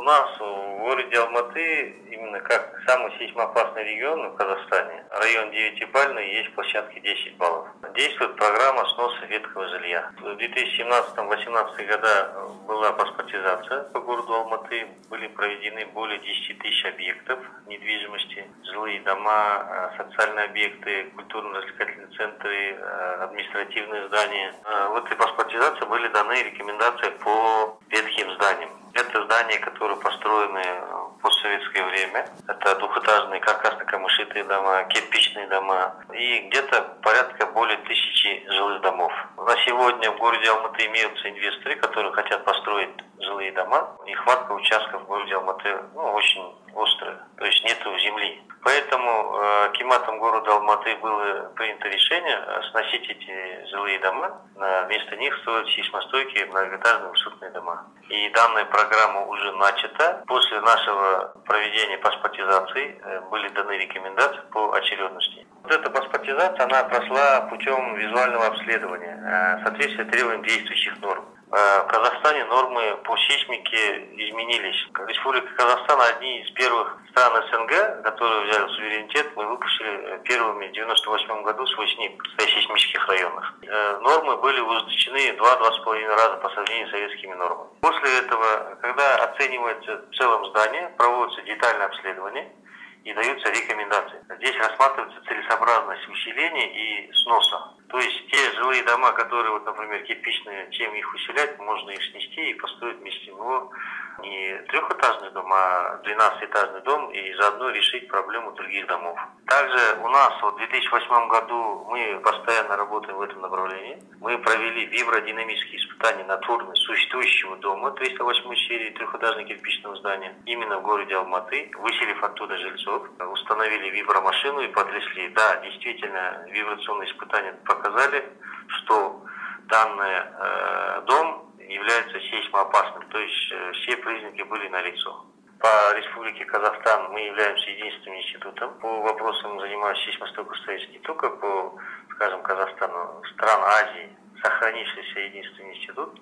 нас в городе Алматы, именно как самый сейсмоопасный регион в Казахстане, район 9-бальный, есть площадки 10 баллов. Действует программа сноса ветхого жилья. В 2017-2018 года была паспортизация по городу Алматы. Были проведены более 10 тысяч объектов недвижимости, жилые дома, социальные объекты, культурно-развлекательные центры, административные здания. В этой паспортизации были даны рекомендации по ветхим зданиям. Это здания, которые построены в постсоветское время. Это двухэтажные каркасно-камышитые дома, кирпичные дома и где-то порядка более 1000 жилых домов. На сегодня в городе Алматы имеются инвесторы, которые хотят построить жилые дома. Нехватка участков в городе Алматы очень острая, то есть нету земли. Поэтому акиматом города Алматы было принято решение сносить эти жилые дома. Вместо них строить сейсмостойкие многоэтажные высотные дома. И данная программа уже начата. После нашего проведения паспортизации были даны рекомендации по очередности. Вот эта паспортизация, она прошла путем визуального обследования соответствия требованиям действующих норм. В Казахстане нормы по сейсмике изменились. Республика Казахстан одни из первых стран СНГ, которые взяли суверенитет. Мы выпустили первыми в 1998 году свой СНИП в сейсмических районах. Нормы были ужесточены 2-2,5 раза по сравнению с советскими нормами. После этого, когда оценивается в целом здание, проводится детальное обследование и даются рекомендации. Здесь рассматривается целесообразность усиления и сноса. То есть те жилые дома, которые, например, кирпичные, чем их усилять, можно их снести и построить вместе него не трехэтажный дом, а 12-этажный дом и заодно решить проблему других домов. Также у нас в 2008 году мы постоянно работаем в этом направлении. Мы провели вибродинамические испытания над формой существующего дома 308 серии трехэтажного кирпичного здания именно в городе Алматы, выселив оттуда жильцов, установили вибромашину и потрясли. Да, действительно, вибрационные испытания показали, что данный дом является сейсмоопасным, то есть все признаки были налицо. По Республике Казахстан мы являемся единственным институтом. По вопросам занимаюсь сейсмостойкостью не только по, скажем, Казахстану, стран Азии, сохранившийся единственный институт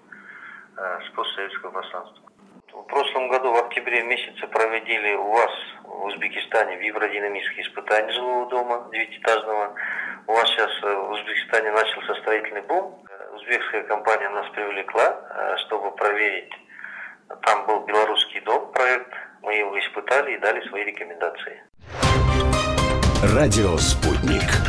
с постсоветского пространства. В прошлом году в октябре месяце проводили у вас в Узбекистане вибродинамические испытания жилого дома 9-этажного. У вас сейчас в Узбекистане начался строительный бум. Узбекская компания нас привлекла, чтобы проверить. Там был белорусский дом, проект. Мы его испытали и дали свои рекомендации. Радио «Спутник».